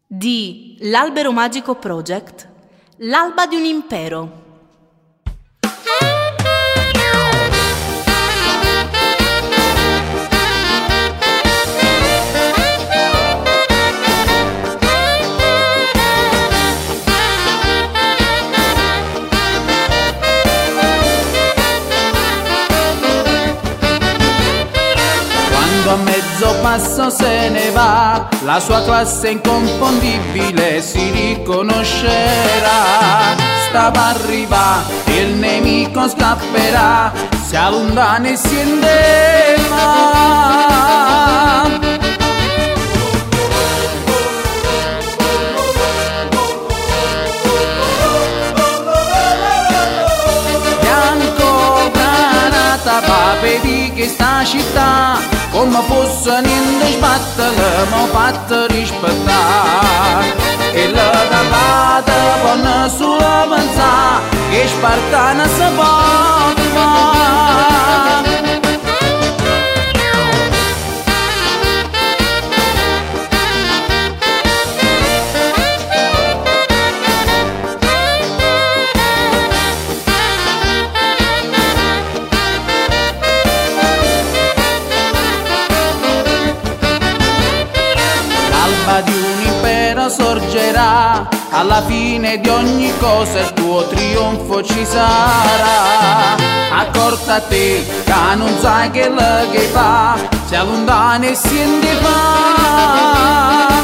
di L'Albero Magico Project, L'alba di un impero. A mezzo passo se ne va, la sua classe inconfondibile si riconoscerà. Sta per arrivare, il nemico scapperà, si allontana e si indema. Bianco granata, pape di questa città, come fosse niente sbattere, m'ho fatto rispettare. E la dall'altra buona solo pensare che spartana si può fare. Di un impero sorgerà, alla fine di ogni cosa il tuo trionfo ci sarà. Accorta a te che non sai che la che fa, si allontana e si indifà.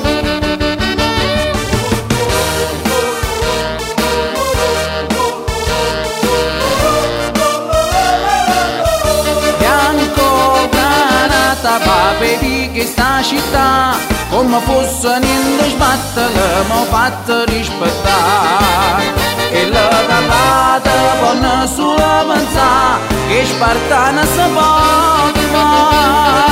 Bianco granata, pape di questa città, come fosse niente sbattere, m'ho fatto rispettare. E la dall'altra buona solo pensare che spartana si può fare.